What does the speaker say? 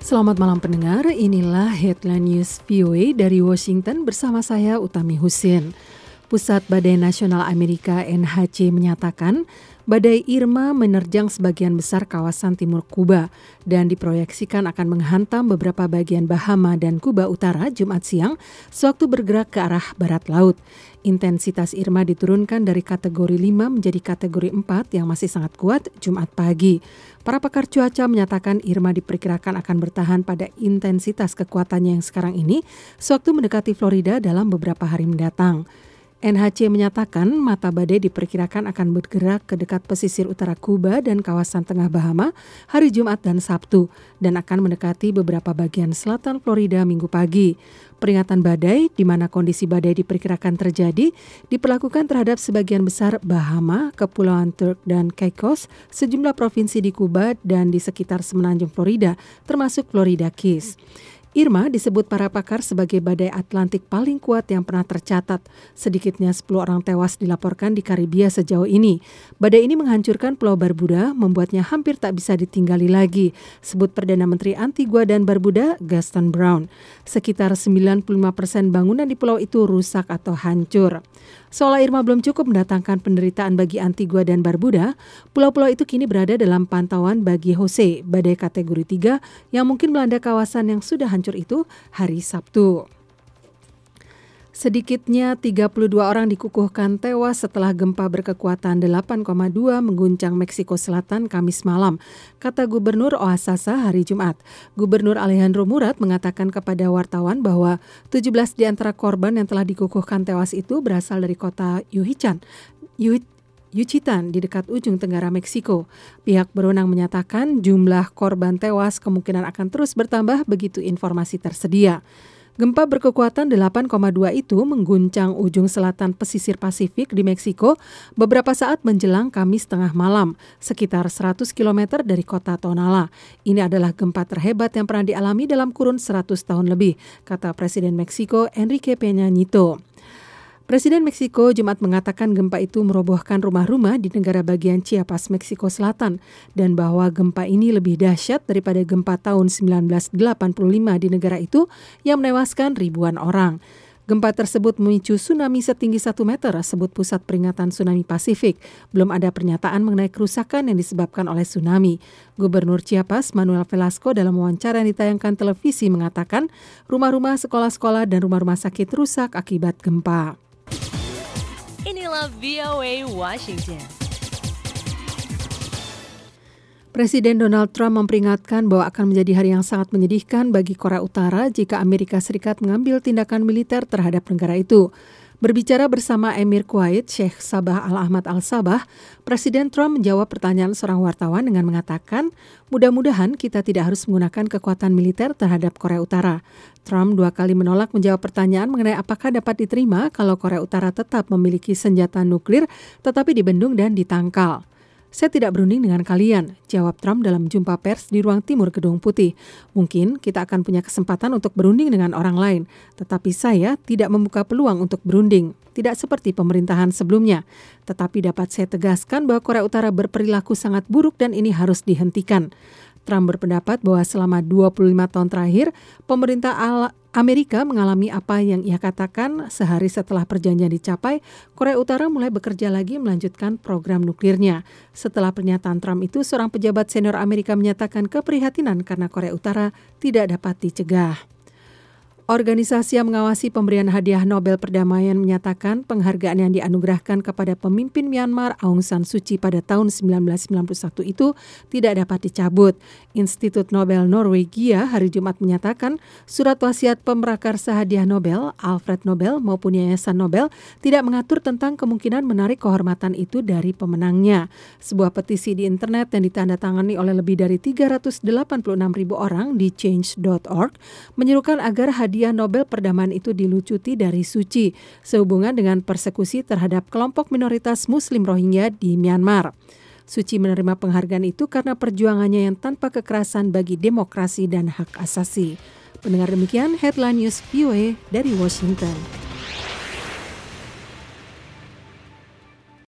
Selamat malam pendengar, inilah Headline News VOA dari Washington bersama saya Utami Husin. Pusat Badai Nasional Amerika NHC menyatakan badai Irma menerjang sebagian besar kawasan timur Kuba dan diproyeksikan akan menghantam beberapa bagian Bahama dan Kuba Utara Jumat siang sewaktu bergerak ke arah barat laut. Intensitas Irma diturunkan dari kategori 5 menjadi kategori 4 yang masih sangat kuat Jumat pagi. Para pakar cuaca menyatakan Irma diperkirakan akan bertahan pada intensitas kekuatannya yang sekarang ini sewaktu mendekati Florida dalam beberapa hari mendatang. NHC menyatakan mata badai diperkirakan akan bergerak ke dekat pesisir utara Kuba dan kawasan tengah Bahama hari Jumat dan Sabtu dan akan mendekati beberapa bagian selatan Florida Minggu pagi. Peringatan badai, di mana kondisi badai diperkirakan terjadi, diperlakukan terhadap sebagian besar Bahama, Kepulauan Turk dan Caicos, sejumlah provinsi di Kuba dan di sekitar semenanjung Florida, termasuk Florida Keys. Irma disebut para pakar sebagai badai Atlantik paling kuat yang pernah tercatat. Sedikitnya 10 orang tewas dilaporkan di Karibia sejauh ini. Badai ini menghancurkan Pulau Barbuda, membuatnya hampir tak bisa ditinggali lagi, sebut Perdana Menteri Antigua dan Barbuda, Gaston Brown. Sekitar 95% bangunan di pulau itu rusak atau hancur. Seolah Irma belum cukup mendatangkan penderitaan bagi Antigua dan Barbuda, pulau-pulau itu kini berada dalam pantauan bagi Jose, badai kategori 3 yang mungkin melanda kawasan yang sudah hancur itu hari Sabtu. Sedikitnya 32 orang dikukuhkan tewas setelah gempa berkekuatan 8,2 mengguncang Meksiko Selatan Kamis malam, kata Gubernur Oaxaca hari Jumat. Gubernur Alejandro Murat mengatakan kepada wartawan bahwa 17 di antara korban yang telah dikukuhkan tewas itu berasal dari kota Yucatan di dekat ujung tenggara Meksiko. Pihak berwenang menyatakan jumlah korban tewas kemungkinan akan terus bertambah begitu informasi tersedia. Gempa berkekuatan 8,2 itu mengguncang ujung selatan pesisir Pasifik di Meksiko beberapa saat menjelang Kamis tengah malam, sekitar 100 km dari kota Tonala. Ini adalah gempa terhebat yang pernah dialami dalam kurun 100 tahun lebih, kata Presiden Meksiko Enrique Peña Nieto. Presiden Meksiko Jumat mengatakan gempa itu merobohkan rumah-rumah di negara bagian Chiapas, Meksiko Selatan, dan bahwa gempa ini lebih dahsyat daripada gempa tahun 1985 di negara itu yang menewaskan ribuan orang. Gempa tersebut memicu tsunami setinggi 1 meter, sebut Pusat Peringatan Tsunami Pasifik. Belum ada pernyataan mengenai kerusakan yang disebabkan oleh tsunami. Gubernur Chiapas, Manuel Velasco, dalam wawancara yang ditayangkan televisi mengatakan rumah-rumah, sekolah-sekolah, dan rumah-rumah sakit rusak akibat gempa. Inilah VOA Washington. Presiden Donald Trump memperingatkan bahwa akan menjadi hari yang sangat menyedihkan bagi Korea Utara jika Amerika Serikat mengambil tindakan militer terhadap negara itu. Berbicara bersama Emir Kuwait, Sheikh Sabah Al-Ahmad Al-Sabah, Presiden Trump menjawab pertanyaan seorang wartawan dengan mengatakan, mudah-mudahan kita tidak harus menggunakan kekuatan militer terhadap Korea Utara. Trump 2 kali menolak menjawab pertanyaan mengenai apakah dapat diterima kalau Korea Utara tetap memiliki senjata nuklir tetapi dibendung dan ditangkal. Saya tidak berunding dengan kalian, jawab Trump dalam jumpa pers di ruang timur Gedung Putih. Mungkin kita akan punya kesempatan untuk berunding dengan orang lain, tetapi saya tidak membuka peluang untuk berunding. Tidak seperti pemerintahan sebelumnya. Tetapi dapat saya tegaskan bahwa Korea Utara berperilaku sangat buruk dan ini harus dihentikan. Trump berpendapat bahwa selama 25 tahun terakhir, pemerintah Amerika mengalami apa yang ia katakan sehari setelah perjanjian dicapai, Korea Utara mulai bekerja lagi melanjutkan program nuklirnya. Setelah pernyataan Trump itu, seorang pejabat senior Amerika menyatakan keprihatinan karena Korea Utara tidak dapat dicegah. Organisasi yang mengawasi pemberian hadiah Nobel Perdamaian menyatakan penghargaan yang dianugerahkan kepada pemimpin Myanmar Aung San Suu Kyi pada tahun 1991 itu tidak dapat dicabut. Institut Nobel Norwegia hari Jumat menyatakan surat wasiat pemrakarsa hadiah Nobel, Alfred Nobel maupun Yayasan Nobel tidak mengatur tentang kemungkinan menarik kehormatan itu dari pemenangnya. Sebuah petisi di internet yang ditandatangani oleh lebih dari 386.000 orang di change.org menyerukan agar hadiah Nobel Perdamaian itu dilucuti dari Suu Kyi sehubungan dengan persekusi terhadap kelompok minoritas Muslim Rohingya di Myanmar. Suu Kyi menerima penghargaan itu karena perjuangannya yang tanpa kekerasan bagi demokrasi dan hak asasi. Pendengar demikian Headline News VOA dari Washington.